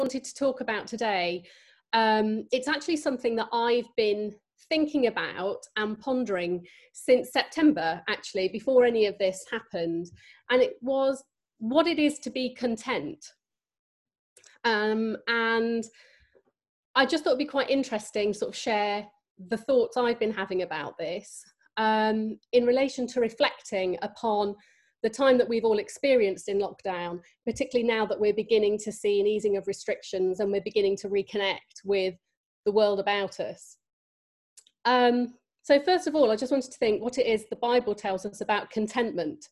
wanted to talk about today, it's actually something that I've been thinking about and pondering since September, actually, before any of this happened. And it was what it is to be content. And I just thought it'd be quite interesting to sort of share the thoughts I've been having about this in relation to reflecting upon the time that we've all experienced in lockdown, particularly now that we're beginning to see an easing of restrictions and we're beginning to reconnect with the world about us. So first of all, I just wanted to think what it is the Bible tells us about contentment.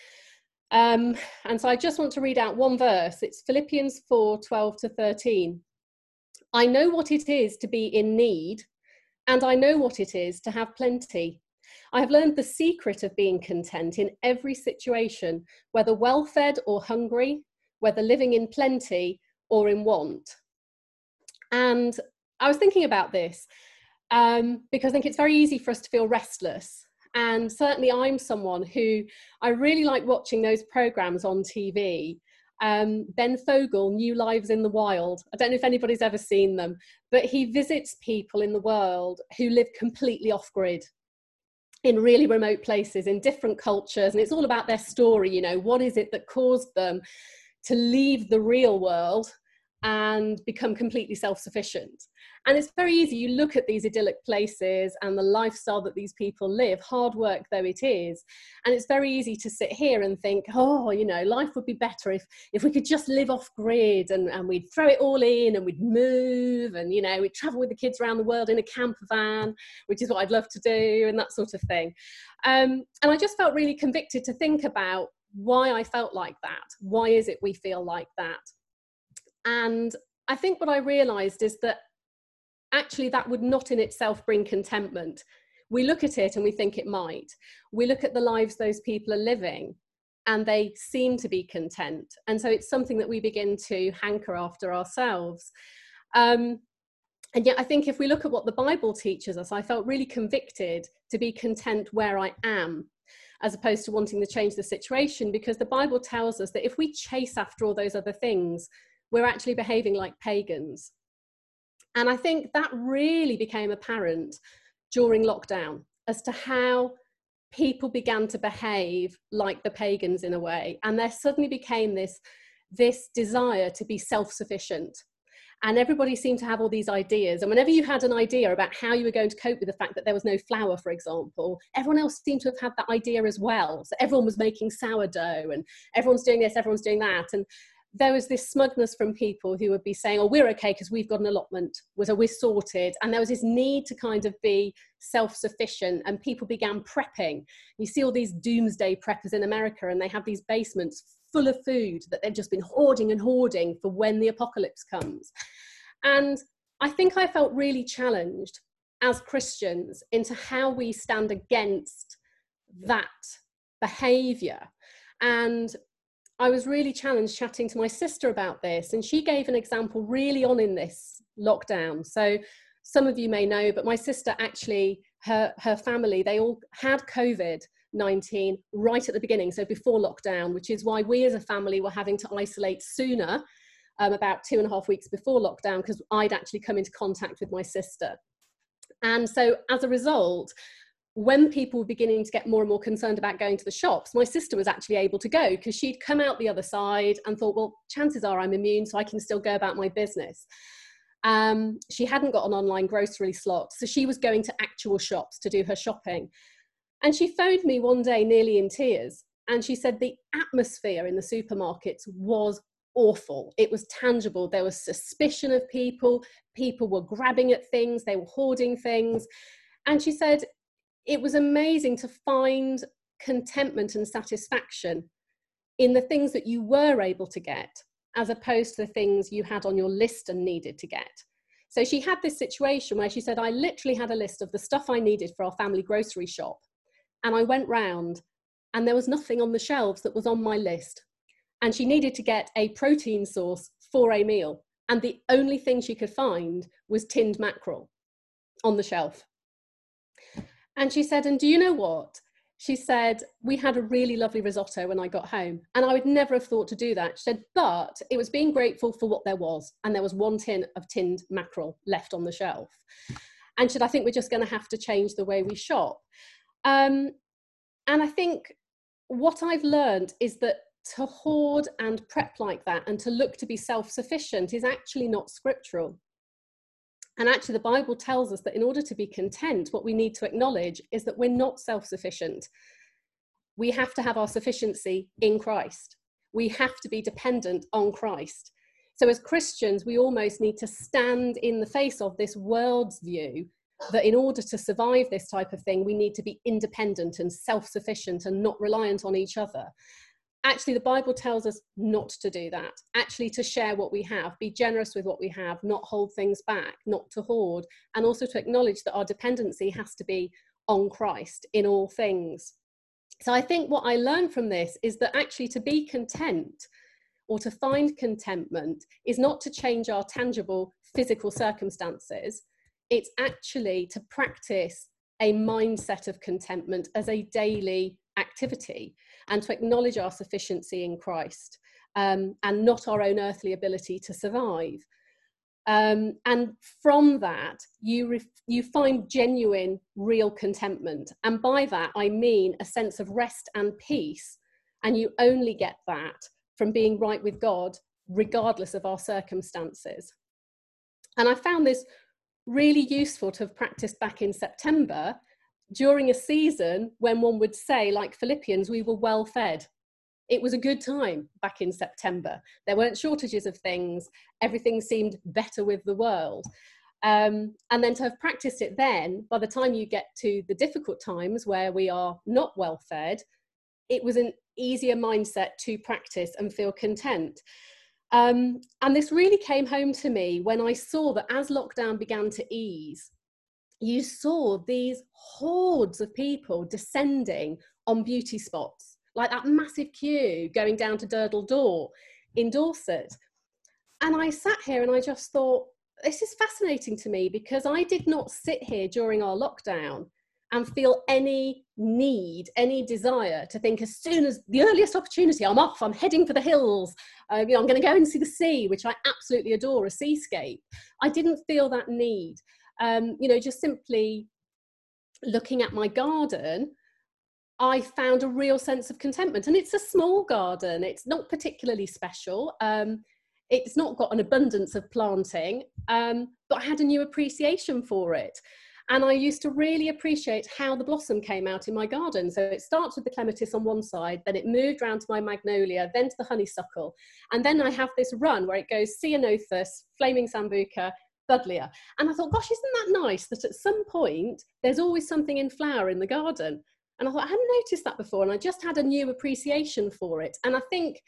And so I just want to read out one verse. It's Philippians 4:12-13. I know what it is to be in need, and I know what it is to have plenty. I have learned the secret of being content in every situation, whether well-fed or hungry, whether living in plenty or in want. And I was thinking about this because I think it's very easy for us to feel restless. And certainly I'm someone who, I really like watching those programs on TV. Ben Fogle, New Lives in the Wild. I don't know if anybody's ever seen them, but he visits people in the world who live completely off-grid, in really remote places, in different cultures, and it's all about their story. You know, what is it that caused them to leave the real world and become completely self-sufficient? And it's very easy, you look at these idyllic places and the lifestyle that these people live, hard work though it is, and it's very easy to sit here and think, oh, you know, life would be better if we could just live off grid and we'd throw it all in and we'd move and, you know, we'd travel with the kids around the world in a camper van, which is what I'd love to do, and that sort of thing. And I just felt really convicted to think about why I felt like that. Why is it we feel like that? And I think what I realized is that actually that would not in itself bring contentment. We look at it and we think it might. We look at the lives those people are living and they seem to be content. And so it's something that we begin to hanker after ourselves. And yet I think if we look at what the Bible teaches us, I felt really convicted to be content where I am, as opposed to wanting to change the situation, because the Bible tells us that if we chase after all those other things, we're actually behaving like pagans. And I think that really became apparent during lockdown as to how people began to behave like the pagans in a way. And there suddenly became this desire to be self-sufficient. And everybody seemed to have all these ideas. And whenever you had an idea about how you were going to cope with the fact that there was no flour, for example, everyone else seemed to have had that idea as well. So everyone was making sourdough and everyone's doing this, everyone's doing that. And there was this smugness from people who would be saying, oh, we're okay because we've got an allotment, so we're sorted. And there was this need to kind of be self-sufficient, and people began prepping. You see all these doomsday preppers in America, and they have these basements full of food that they've just been hoarding and hoarding for when the apocalypse comes. And I think I felt really challenged as Christians into how we stand against that behavior. And I was really challenged chatting to my sister about this, and she gave an example really on in this lockdown. So some of you may know, but my sister actually, her family, they all had COVID-19 right at the beginning, so before lockdown, which is why we as a family were having to isolate sooner, about 2.5 weeks before lockdown, because I'd actually come into contact with my sister. And so as a result, when people were beginning to get more and more concerned about going to the shops, my sister was actually able to go because she'd come out the other side and thought, well, chances are I'm immune, so I can still go about my business. She hadn't got an online grocery slot, so she was going to actual shops to do her shopping. And she phoned me one day nearly in tears, and she said the atmosphere in the supermarkets was awful. It was tangible. There was suspicion of people were grabbing at things, they were hoarding things. And she said it was amazing to find contentment and satisfaction in the things that you were able to get, as opposed to the things you had on your list and needed to get. So she had this situation where she said, I literally had a list of the stuff I needed for our family grocery shop. And I went round and there was nothing on the shelves that was on my list. And she needed to get a protein source for a meal. And the only thing she could find was tinned mackerel on the shelf. And she said, and do you know what? She said, we had a really lovely risotto when I got home. And I would never have thought to do that. She said, but it was being grateful for what there was. And there was one tin of tinned mackerel left on the shelf. And she said, I think we're just going to have to change the way we shop. And I think what I've learned is that to hoard and prep like that and to look to be self-sufficient is actually not scriptural. And actually, the Bible tells us that in order to be content, what we need to acknowledge is that we're not self-sufficient. We have to have our sufficiency in Christ. We have to be dependent on Christ. So as Christians, we almost need to stand in the face of this world's view that in order to survive this type of thing, we need to be independent and self-sufficient and not reliant on each other. Actually, the Bible tells us not to do that, actually to share what we have, be generous with what we have, not hold things back, not to hoard, and also to acknowledge that our dependency has to be on Christ in all things. So I think what I learned from this is that actually to be content or to find contentment is not to change our tangible physical circumstances. It's actually to practice a mindset of contentment as a daily activity and to acknowledge our sufficiency in Christ and not our own earthly ability to survive. And from that, you find genuine, real contentment. And by that, I mean a sense of rest and peace. And you only get that from being right with God, regardless of our circumstances. And I found this really useful to have practiced back in September during a season when one would say, like Philippians, we were well fed. It was a good time back in September. There weren't shortages of things. Everything seemed better with the world. And then to have practiced it then, by the time you get to the difficult times where we are not well fed, it was an easier mindset to practice and feel content. And this really came home to me when I saw that as lockdown began to ease, you saw these hordes of people descending on beauty spots, like that massive queue going down to Durdle Door in Dorset. And I sat here and I just thought, this is fascinating to me because I did not sit here during our lockdown and feel any need, any desire to think as soon as the earliest opportunity, I'm off, I'm heading for the hills, I'm going to go and see the sea, which I absolutely adore, a seascape. I didn't feel that need. Just simply looking at my garden, I found a real sense of contentment. And it's a small garden. It's not particularly special. It's not got an abundance of planting, but I had a new appreciation for it. And I used to really appreciate how the blossom came out in my garden. So it starts with the clematis on one side, then it moved around to my magnolia, then to the honeysuckle. And then I have this run where it goes ceanothus, flaming sambuca, buddleia. And I thought, gosh, isn't that nice that at some point there's always something in flower in the garden? And I thought, I hadn't noticed that before. And I just had a new appreciation for it. And I think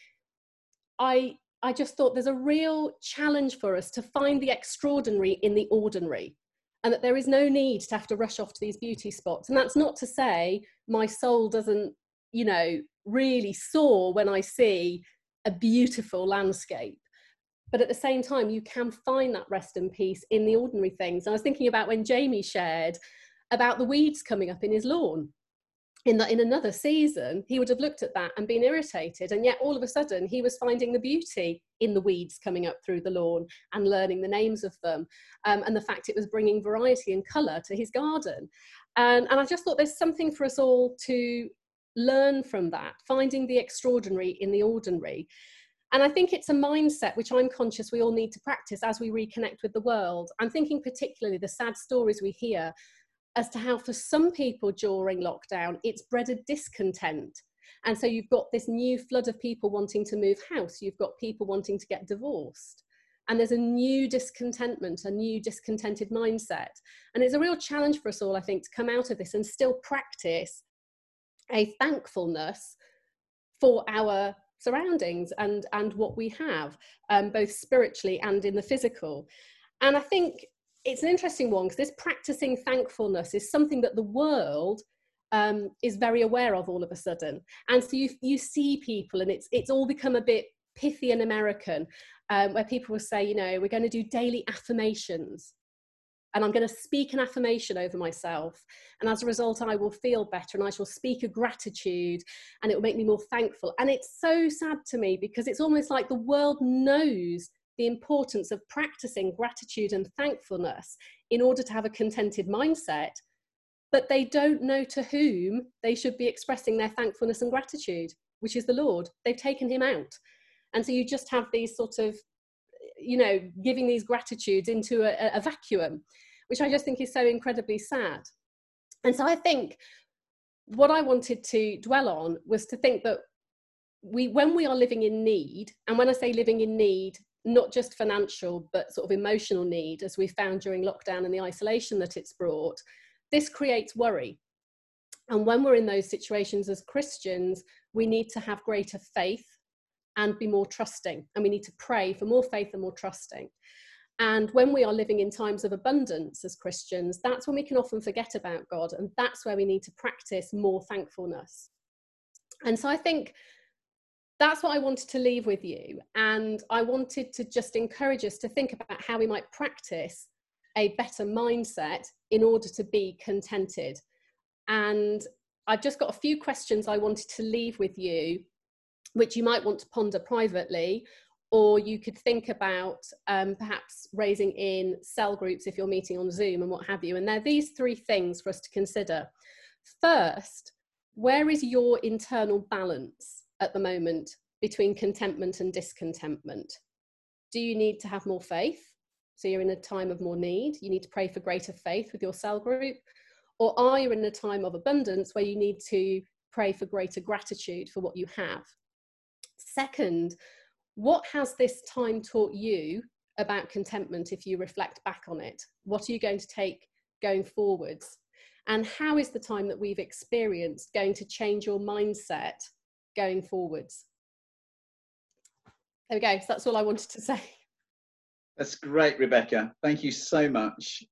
I just thought there's a real challenge for us to find the extraordinary in the ordinary. And that there is no need to have to rush off to these beauty spots. And that's not to say my soul doesn't, really soar when I see a beautiful landscape. But at the same time, you can find that rest and peace in the ordinary things. And I was thinking about when Jamie shared about the weeds coming up in his lawn. In another season, he would have looked at that and been irritated. And yet all of a sudden, he was finding the beauty in the weeds coming up through the lawn and learning the names of them. And the fact it was bringing variety and colour to his garden. And I just thought there's something for us all to learn from that, finding the extraordinary in the ordinary. And I think it's a mindset which I'm conscious we all need to practice as we reconnect with the world. I'm thinking particularly the sad stories we hear as to how for some people during lockdown, it's bred a discontent. And so you've got this new flood of people wanting to move house. You've got people wanting to get divorced. And there's a new discontentment, a new discontented mindset. And it's a real challenge for us all, I think, to come out of this and still practice a thankfulness for our surroundings and what we have, both spiritually and in the physical. And I think it's an interesting one because this practicing thankfulness is something that the world is very aware of all of a sudden. And so you see people, and it's all become a bit pithy and American, where people will say, we're going to do daily affirmations. and I'm going to speak an affirmation over myself. And as a result, I will feel better, and I shall speak a gratitude, and it will make me more thankful. And it's so sad to me, because it's almost like the world knows the importance of practicing gratitude and thankfulness in order to have a contented mindset, but they don't know to whom they should be expressing their thankfulness and gratitude, which is the Lord. They've taken him out. And so you just have these sort of, you know, giving these gratitudes into a vacuum, which I just think is so incredibly sad. And so I think what I wanted to dwell on was to think that when we are living in need, and when I say living in need, not just financial, but sort of emotional need, as we found during lockdown and the isolation that it's brought, this creates worry. And when we're in those situations as Christians, we need to have greater faith and be more trusting. And we need to pray for more faith and more trusting. And when we are living in times of abundance as Christians, that's when we can often forget about God. And that's where we need to practice more thankfulness. And so I think that's what I wanted to leave with you. And I wanted to just encourage us to think about how we might practice a better mindset in order to be contented. And I've just got a few questions I wanted to leave with you, which you might want to ponder privately, or you could think about perhaps raising in cell groups if you're meeting on Zoom and what have you. And there are these three things for us to consider. First, where is your internal balance at the moment between contentment and discontentment? Do you need to have more faith? So you're in a time of more need. You need to pray for greater faith with your cell group. Or are you in a time of abundance where you need to pray for greater gratitude for what you have? Second, what has this time taught you about contentment if you reflect back on it? What are you going to take going forwards? And how is the time that we've experienced going to change your mindset going forwards? There we go. So that's all I wanted to say. That's great, Rebecca. Thank you so much.